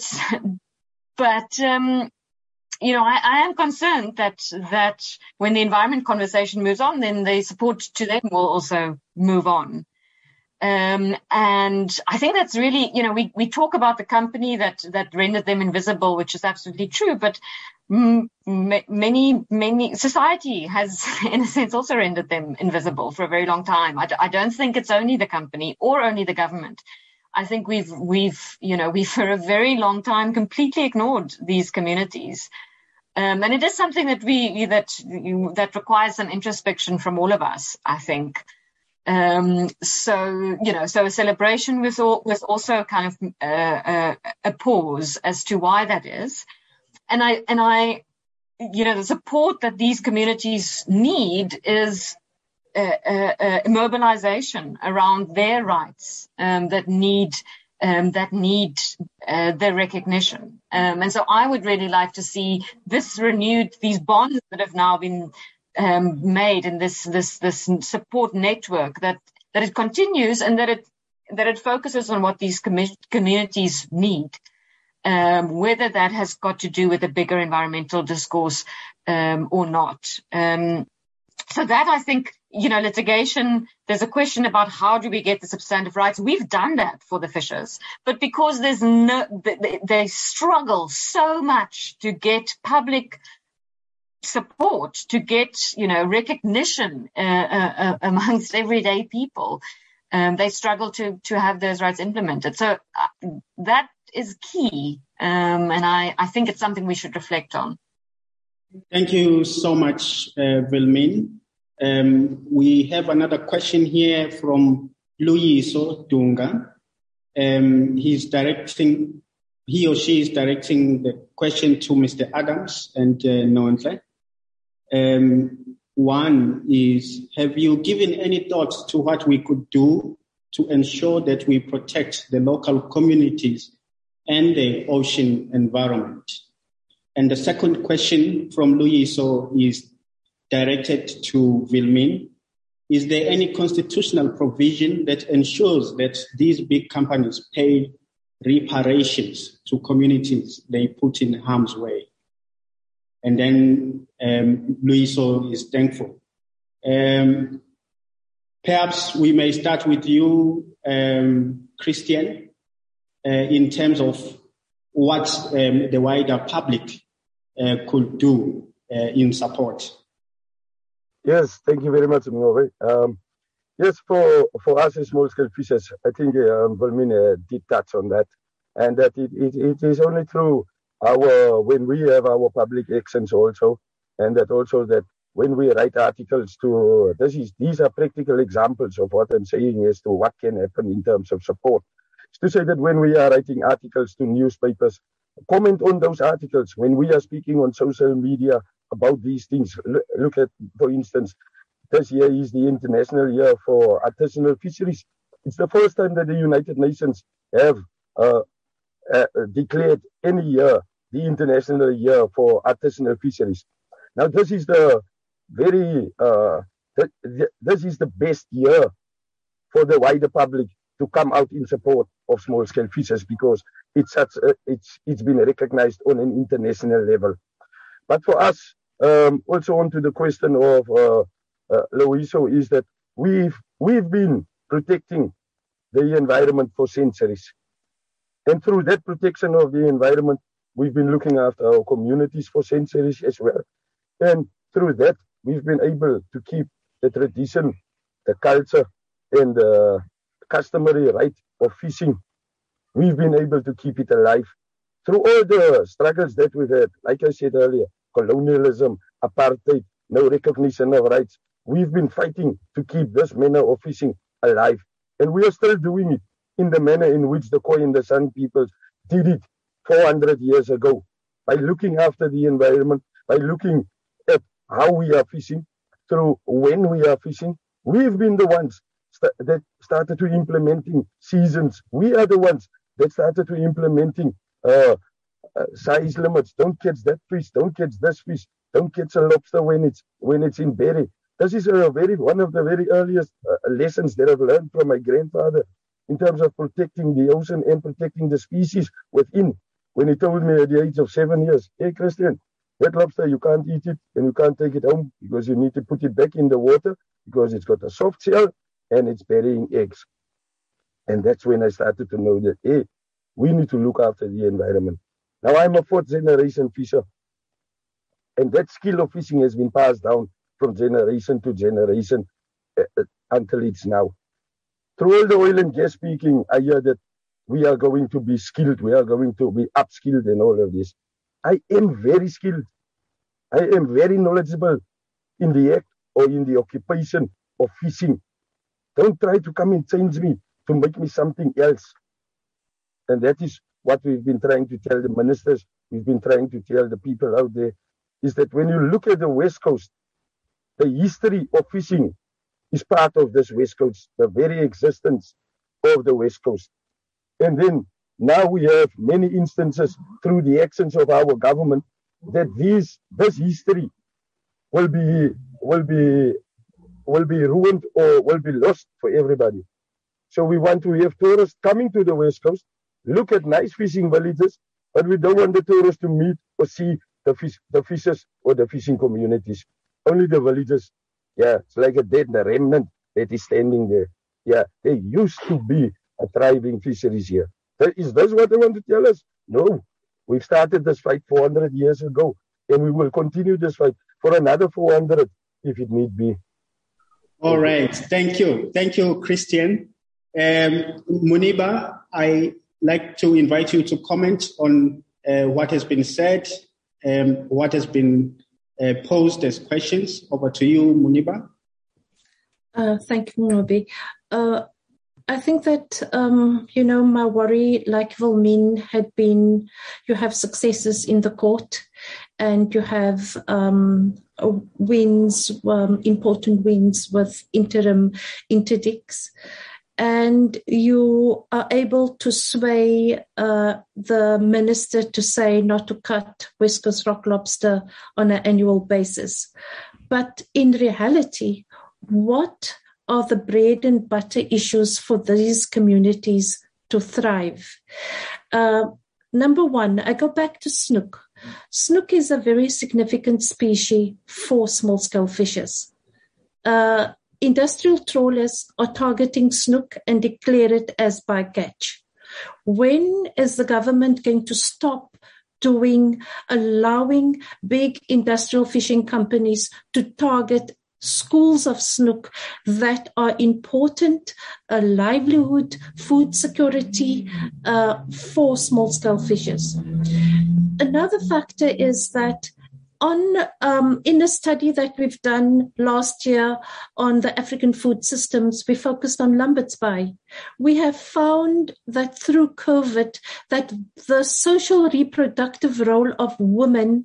but um, you know, I, I am concerned that that when the environment conversation moves on, then the support to them will also move on. Um, and I think that's really, you know, we we talk about the company that that rendered them invisible, which is absolutely true, but m- many many society has in a sense also rendered them invisible for a very long time. I, d- I don't think it's only the company or only the government. I think we've we've you know we've for a very long time completely ignored these communities, um, and it is something that we that that requires some introspection from all of us, I think. Um, so, you know, so a celebration with, all, with also kind of uh, uh, a pause as to why that is. And I, and I, you know, the support that these communities need is uh, uh, uh, mobilization around their rights um, that need um, that need uh, their recognition. Um, and so I would really like to see this renewed, these bonds that have now been Um, made in this this this support network, that that it continues and that it that it focuses on what these com- communities need, um, whether that has got to do with a bigger environmental discourse um, or not. Um, so that I think, you know, litigation. There's a question about how do we get the substantive rights. We've done that for the fishers, but because there's no, they, they struggle so much to get public support, to get, you know, recognition uh, uh, uh, amongst everyday people. Um, they struggle to to have those rights implemented. So uh, that is key, um, and I, I think it's something we should reflect on. Thank you so much, uh, Wilmeen. Um, we have another question here from Luiso Dunga. Um, he's directing, he or she is directing the question to Mister Adams and uh, Nonhle. Um, one is, have you given any thoughts to what we could do to ensure that we protect the local communities and the ocean environment? And the second question from Luiso is directed to Wilmeen. is there any constitutional provision that ensures that these big companies pay reparations to communities they put in harm's way? And then um, Luiso is thankful. Um, perhaps we may start with you, um, Christian, uh, in terms of what um, the wider public uh, could do uh, in support. Yes, thank you very much, Mnobe. Um, yes, for for us as small-scale fishers, I think um, Wilmina did touch on that, and that it, it, it is only through our when we have our public actions also, and that also that when we write articles to this is these are practical examples of what I'm saying as to what can happen in terms of support. It's to say that when we are writing articles to newspapers, comment on those articles. When we are speaking on social media about these things, look at, for instance, this year is the International Year for Artisanal Fisheries. It's the first time that the United Nations have uh, uh, declared any year the International Year for Artisanal Fisheries. Now, this is the very, uh, th- th- this is the best year for the wider public to come out in support of small-scale fishers because it's such a, it's it's been recognized on an international level. But for us, um, also on to the question of uh, uh, Loiso, is that we've we've been protecting the environment for centuries, and through that protection of the environment, we've been looking after our communities for centuries as well. And through that, we've been able to keep the tradition, the culture, and the customary right of fishing. We've been able to keep it alive through all the struggles that we've had. Like I said earlier, colonialism, apartheid, no recognition of rights. We've been fighting to keep this manner of fishing alive. And we are still doing it in the manner in which the Khoi and the San peoples did it four hundred years ago, by looking after the environment, by looking at how we are fishing, through when we are fishing. We've been the ones st- that started to implementing seasons. We are the ones that started to implementing uh, uh, size limits. Don't catch that fish. Don't catch this fish. Don't catch a lobster when it's when it's in berry. This is a very one of the very earliest uh, lessons that I've learned from my grandfather in terms of protecting the ocean and protecting the species within. When he told me at the age of seven years, "Hey, Christian, that lobster, you can't eat it and you can't take it home because you need to put it back in the water because it's got a soft shell and it's burying eggs." And that's when I started to know that, hey, we need to look after the environment. Now I'm a fourth generation fisher. And that skill of fishing has been passed down from generation to generation uh, uh, until it's now. Through all the oil and gas speaking, I hear that we are going to be skilled, we are going to be upskilled and all of this. I am very skilled. I am very knowledgeable in the act or in the occupation of fishing. Don't try to come and change me to make me something else. And that is what we've been trying to tell the ministers, we've been trying to tell the people out there, is that when you look at the West Coast, the history of fishing is part of this West Coast, the very existence of the West Coast. And then now we have many instances through the actions of our government that these this history will be will be will be ruined or will be lost for everybody. So we want to have tourists coming to the West Coast, look at nice fishing villages, but we don't want the tourists to meet or see the fish, the fishers or the fishing communities. Only the villages. Yeah, it's like a dead remnant that is standing there. Yeah, there used to be a thriving fisheries here. Is this what they want to tell us? No. We've started this fight four hundred years ago, and we will continue this fight for another four hundred if it need be. All right. Thank you. Thank you, Christian. Um, Muniba, I like to invite you to comment on uh, what has been said, um, what has been uh, posed as questions. Over to you, Muniba. Uh, thank you, Nobi. Uh, I think that, um, you know, my worry, like Wilmine, had been you have successes in the court and you have um, wins, um, important wins with interim interdicts. And you are able to sway uh, the minister to say not to cut West Coast rock lobster on an annual basis. But in reality, what are the bread and butter issues for these communities to thrive? Uh, number one, I go back to snook. Snook is a very significant species for small-scale fishes. Uh, industrial trawlers are targeting snook and declare it as bycatch. When is the government going to stop doing, allowing big industrial fishing companies to target schools of snook that are important, uh, livelihood, food security uh, for small-scale fishers? Another factor is that on um, in a study that we've done last year on the African food systems, we focused on Lambert's Bay. We have found that through COVID, that the social reproductive role of women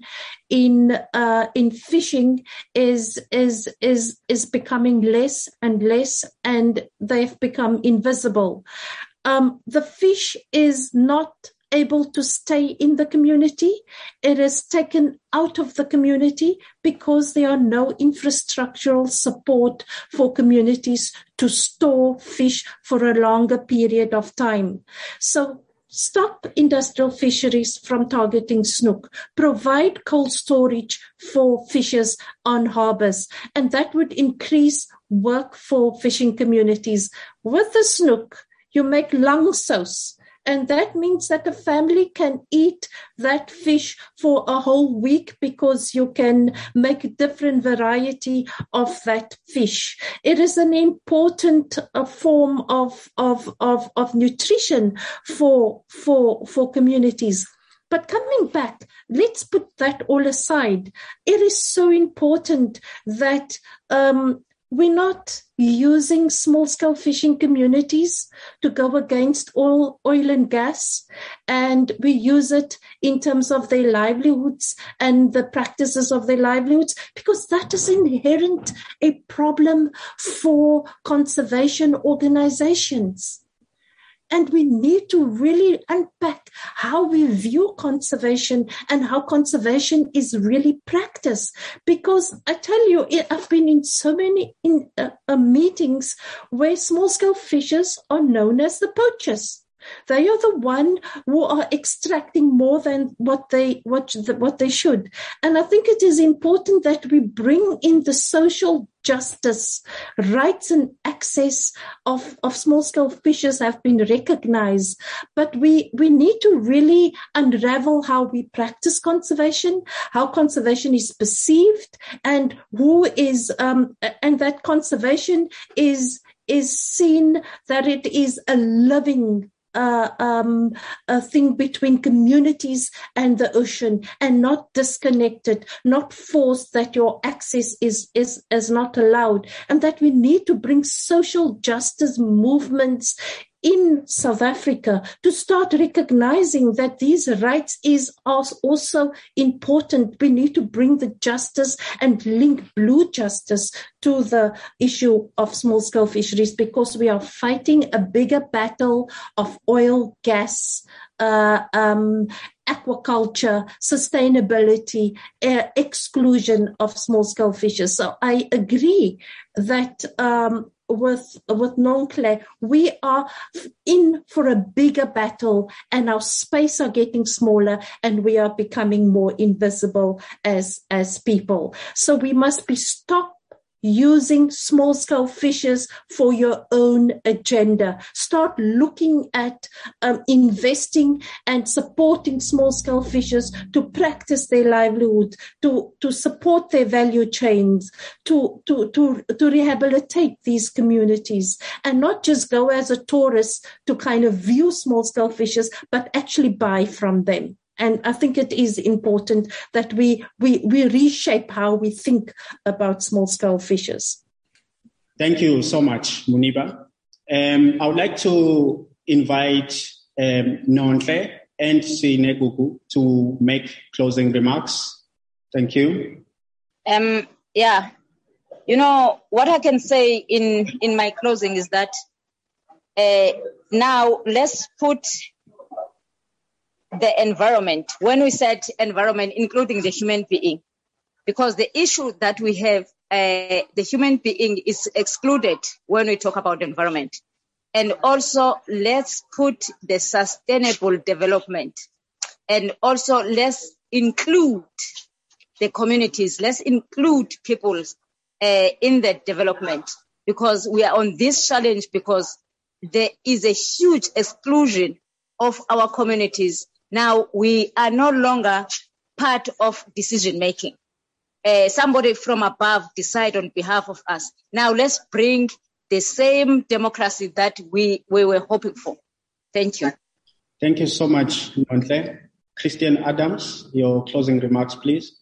in uh, in fishing is is is is becoming less and less, and they've become invisible. Um, the fish is not able to stay in the community. It is taken out of the community because there are no infrastructural support for communities to store fish for a longer period of time. So stop industrial fisheries from targeting snook. Provide cold storage for fishers on harbors, and that would increase work for fishing communities. With the snook, you make lang sauce. And that means that a family can eat that fish for a whole week because you can make a different variety of that fish. It is an important uh, form of, of, of, of nutrition for, for, for communities. But coming back, let's put that all aside. It is so important that um, we're not using small-scale fishing communities to go against oil, oil and gas, and we use it in terms of their livelihoods and the practices of their livelihoods, because that is inherent a problem for conservation organizations. And we need to really unpack how we view conservation and how conservation is really practiced. Because I tell you, I've been in so many in, uh, uh, meetings where small-scale fishers are known as the poachers. They are the one who are extracting more than what they what, the, what they should. And I think it is important that we bring in the social justice, rights and access of, of small-scale fishers have been recognized. But we, we need to really unravel how we practice conservation, how conservation is perceived, and who is, um, and that conservation is, is seen that it is a living Uh, um, a thing between communities and the ocean, and not disconnected, not forced, that your access is, is, is not allowed, and that we need to bring social justice movements in South Africa to start recognizing that these rights is also important. We need to bring the justice and link blue justice to the issue of small-scale fisheries, because we are fighting a bigger battle of oil, gas, uh, um, aquaculture, sustainability, uh, exclusion of small-scale fishes. So I agree that um, with with Nonhle, we are in for a bigger battle, and our space are getting smaller, and we are becoming more invisible as as people. So we must be stopped using small-scale fishers for your own agenda. Start looking at um, investing and supporting small-scale fishers to practice their livelihood, to, to support their value chains, to, to, to, to rehabilitate these communities, and not just go as a tourist to kind of view small-scale fishers, but actually buy from them. And I think it is important that we, we, we reshape how we think about small-scale fishers. Thank you so much, Muniba. Um, I would like to invite um, Nonhle and Sinegugu to make closing remarks. Thank you. Um, yeah, you know, what I can say in, in my closing is that uh, now let's put the environment, when we said environment, including the human being, because the issue that we have uh, the human being is excluded when we talk about environment. And also, let's put the sustainable development. And also, let's include the communities. Let's include people uh, in the development, because we are on this challenge because there is a huge exclusion of our communities. Now, we are no longer part of decision making. Uh, somebody from above decide on behalf of us. Now, let's bring the same democracy that we, we were hoping for. Thank you. Thank you so much, Nonhle. Christian Adams, your closing remarks, please.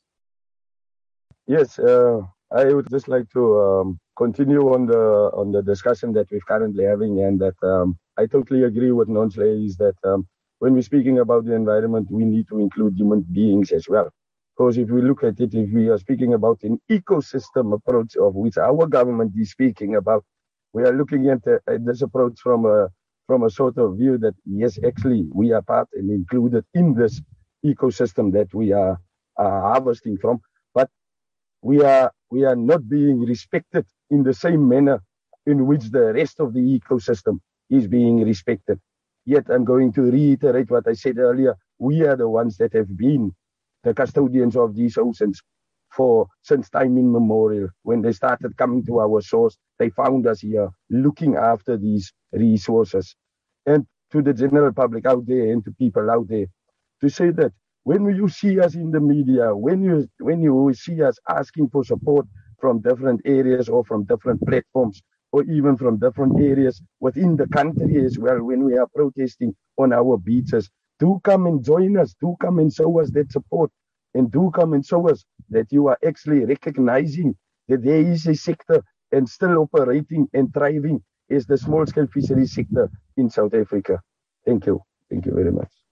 Yes, uh, I would just like to um, continue on the on the discussion that we're currently having, and that um, I totally agree with Nonhle is that um, when we're speaking about the environment, we need to include human beings as well. Because if we look at it, if we are speaking about an ecosystem approach of which our government is speaking about, we are looking at, uh, at this approach from a from a sort of view that, yes, actually, we are part and included in this ecosystem that we are uh, harvesting from, but we are we are not being respected in the same manner in which the rest of the ecosystem is being respected. Yet I'm going to reiterate what I said earlier. We are the ones that have been the custodians of these oceans for since time immemorial. When they started coming to our shores, they found us here looking after these resources. And to the general public out there and to people out there, to say that when you see us in the media, when you when you see us asking for support from different areas or from different platforms, or even from different areas within the country as well, when we are protesting on our beaches, do come and join us, do come and show us that support, and do come and show us that you are actually recognizing that there is a sector and still operating and thriving as the small-scale fisheries sector in South Africa. Thank you. Thank you very much.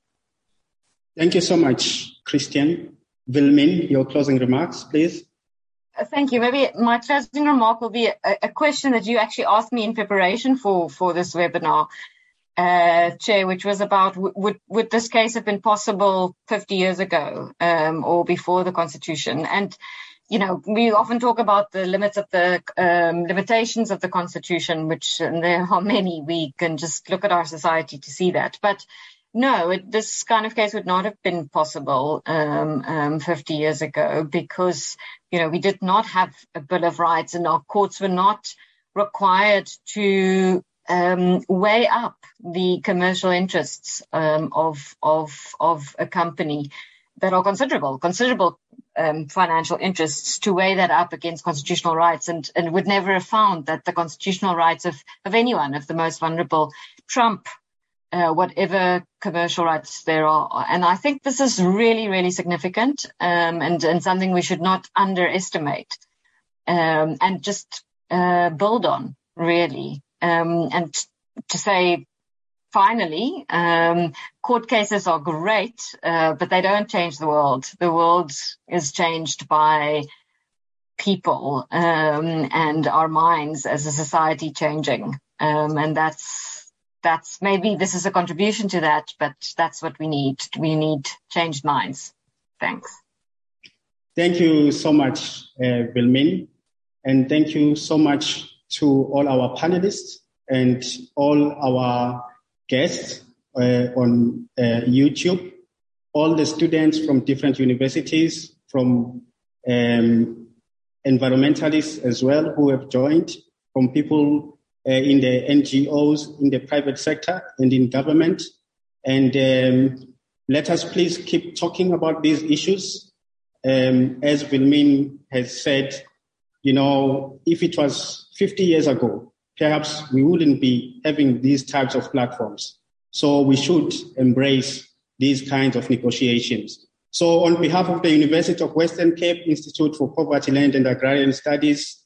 Thank you so much, Christian. Wilmin, your closing remarks, please. Uh, thank you. Maybe my closing remark will be a, a question that you actually asked me in preparation for, for this webinar, uh, Chair, which was about w- would, would this case have been possible fifty years ago um, or before the Constitution? And, you know, we often talk about the limits of the um, limitations of the Constitution, which and there are many. We can just look at our society to see that. But no, it, this kind of case would not have been possible um, um, fifty years ago because, you know, we did not have a Bill of Rights and our courts were not required to um, weigh up the commercial interests um, of, of, of a company that are considerable, considerable um, financial interests to weigh that up against constitutional rights, and, and would never have found that the constitutional rights of, of anyone, of the most vulnerable, trump Uh, whatever commercial rights there are. And I think this is really, really significant um, and, and something we should not underestimate um, and just uh, build on, really. Um, and to say, finally, um, court cases are great, uh, but they don't change the world. The world is changed by people um, and our minds as a society changing. Um, and that's That's maybe this is a contribution to that, but that's what we need. We need changed minds. Thanks. Thank you so much, uh, Wilmin. And thank you so much to all our panelists and all our guests uh, on uh, YouTube, all the students from different universities, from um, environmentalists as well who have joined, from people Uh, in the N G Os, in the private sector, and in government. And um, let us please keep talking about these issues. Um, as Wilmin has said, you know, if it was fifty years ago, perhaps we wouldn't be having these types of platforms. So we should embrace these kinds of negotiations. So on behalf of the University of Western Cape Institute for Poverty, Land and Agrarian Studies,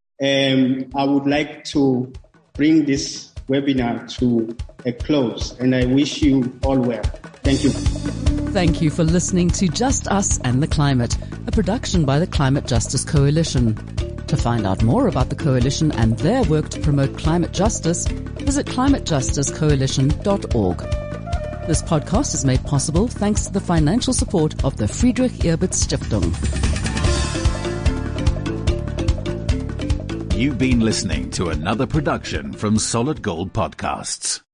um, I would like to bring this webinar to a close, and I wish you all well. Thank you. Thank you for listening to Just Us and the Climate, a production by the Climate Justice Coalition. To find out more about the Coalition and their work to promote climate justice, visit climate justice coalition dot org. This podcast is made possible thanks to the financial support of the Friedrich Ebert Stiftung. You've been listening to another production from Solid Gold Podcasts.